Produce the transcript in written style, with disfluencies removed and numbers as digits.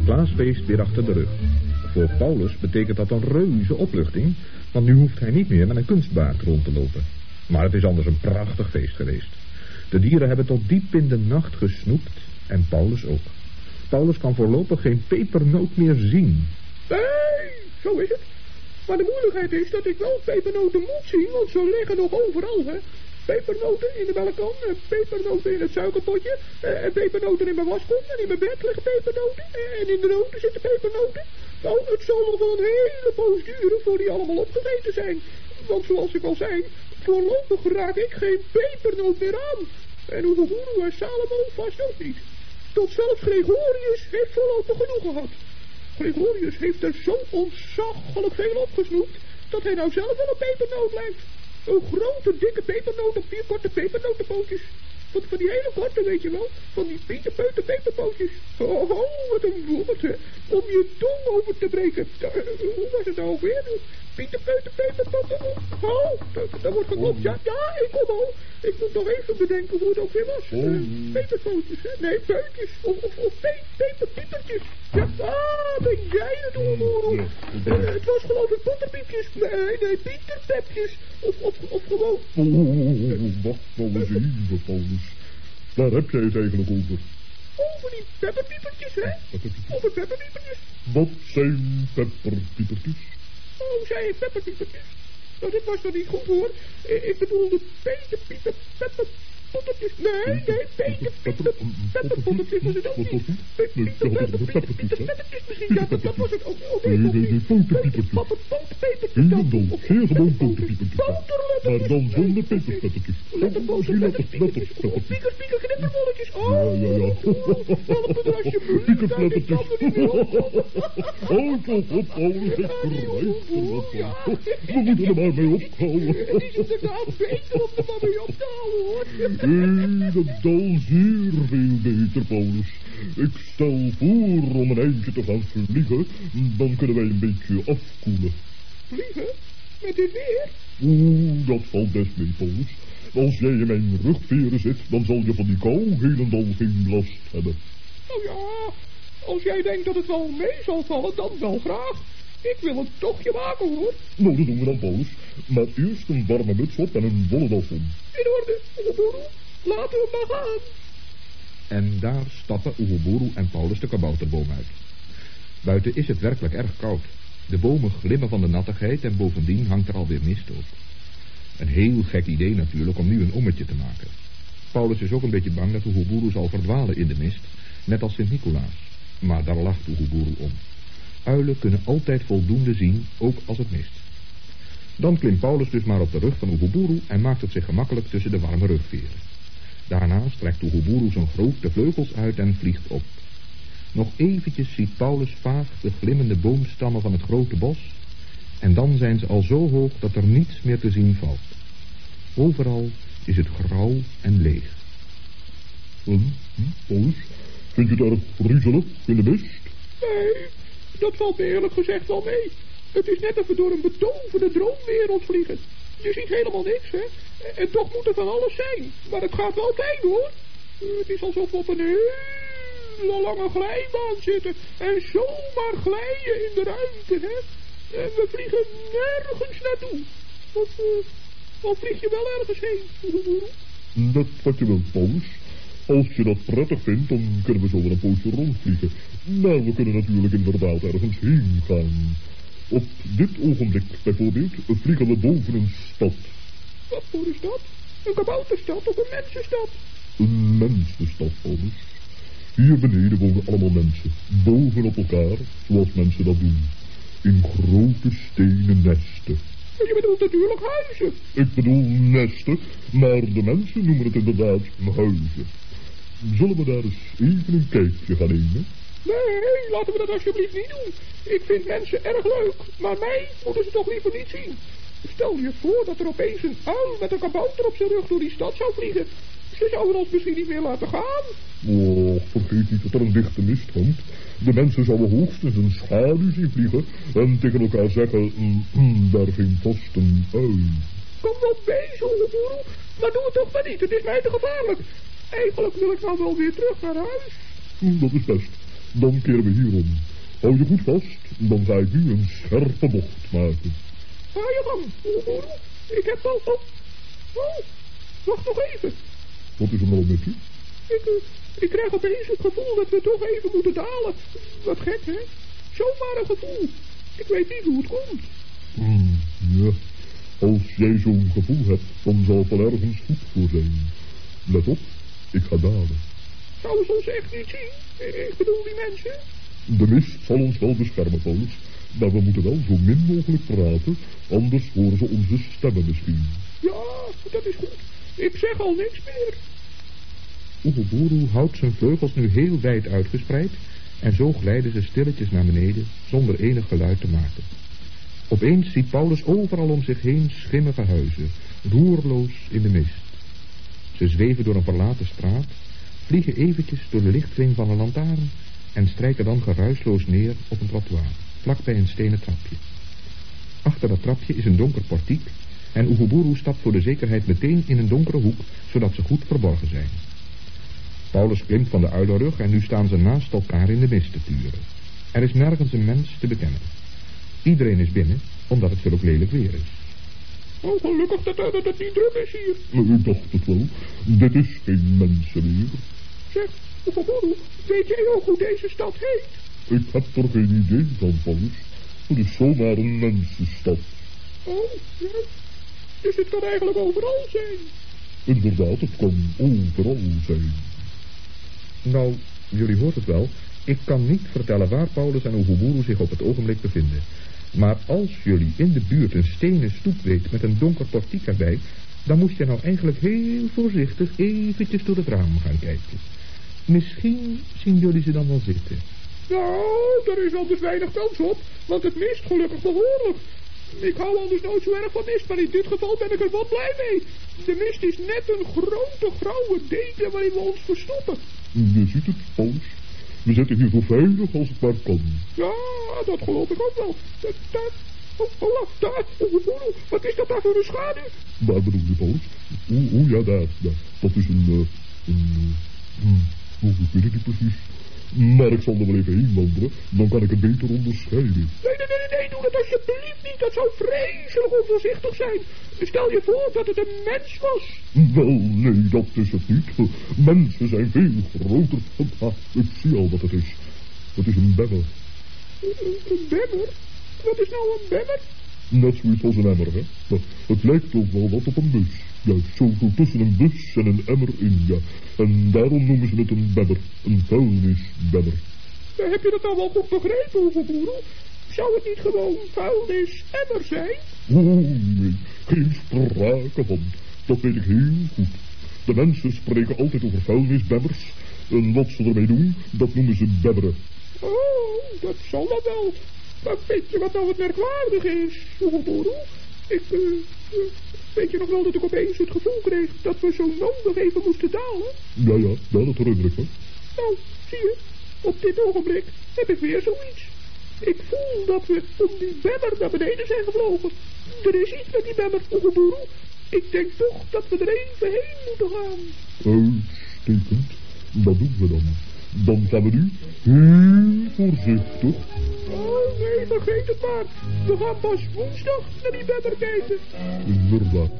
Sinterklaasfeest weer achter de rug. Voor Paulus betekent dat een reuze opluchting, want nu hoeft hij niet meer met een kunstbaard rond te lopen. Maar het is anders een prachtig feest geweest. De dieren hebben tot diep in de nacht gesnoept en Paulus ook. Paulus kan voorlopig geen pepernoot meer zien. Nee, zo is het. Maar de moeilijkheid is dat ik wel pepernoten moet zien, want ze liggen nog overal, hè. Pepernoten in de melkkan, pepernoten in het suikerpotje, en pepernoten in mijn waskom en in mijn bed liggen pepernoten, en in de noten zitten pepernoten. Nou, het zal nog wel een hele poos duren voor die allemaal opgegeten zijn. Want zoals ik al zei, voorlopig raak ik geen pepernoot meer aan. En Oegurboeroe en Salomo vast ook niet. Tot zelfs Gregorius heeft voorlopig genoeg gehad. Gregorius heeft er zo ontzaglijk veel opgesnoept, dat hij nou zelf wel een pepernoot lijkt. Een grote, dikke pepernoot op 4 korte pepernotenpootjes. Van die hele korte, weet je wel. Van die pieterpeuter peperpootjes. Oh, wat een woord, hè. Om je tong over te breken. Hoe was het nou ook weer? Pieterpeuter peperpootjes. Oh, daar wordt geklopt. Ja, ik kom al. Ik moet nog even bedenken hoe het ook weer was. Peperpootjes, hè. Nee, peutjes. Of peperpiepertjes. Ja, ben jij het, Oegurboeroe? Het was geloof ik potterpiepjes. Nee, pieterpepjes. Of gewoon... Wacht nou eens even, Paulus. Waar heb jij het eigenlijk over? Over die pepperpiepertjes, hè? Over pepperpiepertjes. Wat zijn pepperpiepertjes? Oh, zei ik pepperpiepertjes? Nou, dit was toch niet goed, hoor. Ik bedoelde pepperpottertjes. Nee, pepperpottertjes was het ook niet. Pepperpettertjes misschien. Ja, dat was het ook. Nee, fotopepertjes. Peperpettertjes. Helemaal, heel gewoon fotopepertjes. Maar dan zonder peperpettertjes. Letterpettertjes. Pieker, knipperbolletjes. Oh, ja. help me alsjeblieft. Piekerplettertjes. Oh, toch op, Paulus. Ik we moeten er maar mee ophouden. Het is inderdaad beter om er maar mee op te houden, hoor. Dat zal zeer veel beter, Paulus. Ik stel voor om een eindje te gaan vliegen, dan kunnen wij een beetje afkoelen. Vliegen? Met dit weer? Dat valt best mee, Paulus. Als jij in mijn rugveren zit, dan zal je van die kou helemaal geen last hebben. Nou ja, als jij denkt dat het wel mee zal vallen, dan wel graag. Ik wil een tochtje maken, hoor. Nou, dat doen we dan, Paulus. Maar eerst een warme muts op en een wollen das om. In orde, Oegurboeroe. Laten we maar gaan. En daar stappen Oegurboeroe en Paulus de kabouterboom uit. Buiten is het werkelijk erg koud. De bomen glimmen van de nattigheid en bovendien hangt er alweer mist op. Een heel gek idee natuurlijk om nu een ommetje te maken. Paulus is ook een beetje bang dat Oegurboeroe zal verdwalen in de mist, net als Sint-Nicolaas. Maar daar lacht Oegurboeroe om. Uilen kunnen altijd voldoende zien, ook als het mist. Dan klimt Paulus dus maar op de rug van Oegurboeroe en maakt het zich gemakkelijk tussen de warme rugveren. Daarna strekt Oegurboeroe zijn grote vleugels uit en vliegt op. Nog eventjes ziet Paulus vaag de glimmende boomstammen van het grote bos, en dan zijn ze al zo hoog dat er niets meer te zien valt. Overal is het grauw en leeg. Paulus, vind je het erg griezelig in de mist? Nee, dat valt me eerlijk gezegd wel mee. Het is net of we door een betoverde droomwereld vliegen. Je ziet helemaal niks, hè. En toch moet er van alles zijn. Maar het gaat wel fijn, hoor. Het is alsof we op een hele lange glijbaan zitten. En zomaar glijden in de ruimte, hè. En we vliegen nergens naartoe. Of vlieg je wel ergens heen? Dat wat je wilt, Paulus. Als je dat prettig vindt, dan kunnen we zo wel een poosje rondvliegen. Maar we kunnen natuurlijk inderdaad ergens heen gaan. Op dit ogenblik bijvoorbeeld vliegen we boven een stad. Wat voor een stad? Een kabouterstad of een mensenstad? Een mensenstad, Paulus. Hier beneden wonen allemaal mensen. Boven op elkaar, zoals mensen dat doen. In grote stenen nesten. Je bedoelt natuurlijk huizen. Ik bedoel nesten, maar de mensen noemen het inderdaad huizen. Zullen we daar eens even een kijkje gaan nemen? Nee, laten we dat alsjeblieft niet doen. Ik vind mensen erg leuk, maar mij moeten ze toch liever niet zien. Stel je voor dat er opeens een uil met een kabouter op zijn rug door die stad zou vliegen. Ze zouden ons misschien niet meer laten gaan. Oh, vergeet niet dat er een dichte mist hangt. De mensen zouden hoogstens een schaduw zien vliegen en tegen elkaar zeggen, daar ging vast een uil. Kom wel bezig, Oegurboeroe, maar doe het toch maar niet, het is mij te gevaarlijk. Eigenlijk wil ik nou wel weer terug naar huis. Dat is best. Dan keren we hierom. Hou je goed vast, dan ga ik nu een scherpe bocht maken. Ga je gang, oeboeroe. Ik heb al... Oh, wacht nog even. Wat is er nou met je? Ik krijg opeens het gevoel dat we toch even moeten dalen. Wat gek, hè? Zomaar een gevoel. Ik weet niet hoe het komt. Ja. Als jij zo'n gevoel hebt, dan zal het wel ergens goed voor zijn. Let op, ik ga dalen. Zouden ze ons echt niet zien? Ik bedoel die mensen. De mist zal ons wel beschermen, Paulus. Maar we moeten wel zo min mogelijk praten, anders horen ze onze stemmen misschien. Ja, dat is goed. Ik zeg al niks meer. Oeguburu houdt zijn vleugels nu heel wijd uitgespreid en zo glijden ze stilletjes naar beneden zonder enig geluid te maken. Opeens ziet Paulus overal om zich heen schimmige huizen, roerloos in de mist. Ze zweven door een verlaten straat, vliegen eventjes door de lichtkring van een lantaarn en strijken dan geruisloos neer op een trottoir, vlakbij een stenen trapje. Achter dat trapje is een donker portiek en Oeguburu stapt voor de zekerheid meteen in een donkere hoek, zodat ze goed verborgen zijn. Paulus klimt van de uilenrug en nu staan ze naast elkaar in de mist te turen. Er is nergens een mens te bekennen. Iedereen is binnen, omdat het zulk lelijk weer is. Oh, gelukkig dat het niet druk is hier. Ik dacht het wel. Dit is geen mensenweer. Zeg, Oeguburu, weet jij ook hoe deze stad heet? Ik heb er geen idee van, Paulus. Het is zomaar een mensenstad. Oh, ja. Dus het kan eigenlijk overal zijn. Inderdaad, het kan overal zijn. Nou, jullie hoort het wel. Ik kan niet vertellen waar Paulus en Oeguburu zich op het ogenblik bevinden. Maar als jullie in de buurt een stenen stoep weet met een donker portiek erbij, dan moest je nou eigenlijk heel voorzichtig eventjes door het raam gaan kijken. Misschien zien jullie ze dan wel zitten. Nou, daar is anders weinig kans op, want het mist gelukkig behoorlijk. Ik hou anders nooit zo erg van mist, maar in dit geval ben ik er wel blij mee. De mist is net een grote grauwe deken waarin we ons verstoppen. Je ziet het, Paulus. We zitten hier zo veilig als het maar kan. Ja, dat geloof ik ook wel. Daar, wat is dat daar voor een schaduw? Waar bedoel je, Paulus? Ja, daar. Dat is ik weet het niet precies. Maar ik zal er wel even heen wandelen, dan kan ik het beter onderscheiden. Nee, doe dat alsjeblieft niet. Dat zou vreselijk onvoorzichtig zijn. Stel je voor dat het een mens was. Wel, nee, dat is het niet. Mensen zijn veel groter. Ik zie al wat het is. Het is een bemmer. Een bemmer? Wat is nou een bemmer? Net zoiets als een emmer, hè. Maar het lijkt ook wel wat op een bus. Juist, zo tussen een bus en een emmer in, ja. En daarom noemen ze het een bemmer. Een vuilnisbemmer. Heb je dat nou wel goed begrepen, Oeguburu? Zou het niet gewoon vuilnis-emmer zijn? Nee, geen sprake van. Dat weet ik heel goed. De mensen spreken altijd over vuilnisbemmers. En wat ze ermee doen, dat noemen ze bemmeren. Oh, dat zal dan wel. Maar weet je wat nou het merkwaardig is, Oeguburu? Weet je nog wel dat ik opeens het gevoel kreeg dat we zo nodig even moesten dalen? Ja, dat herinner ik me. Nou, zie je, op dit ogenblik heb ik weer zoiets. Ik voel dat we om die bemmer naar beneden zijn gevlogen. Er is iets met die bemmer, Oeguburu. Ik denk toch dat we er even heen moeten gaan. Uitstekend. Dat doen we dan. Dan gaan we nu heel voorzichtig. Oh nee, vergeet het maar. We gaan pas woensdag naar die bemmer kijken. Inderdaad.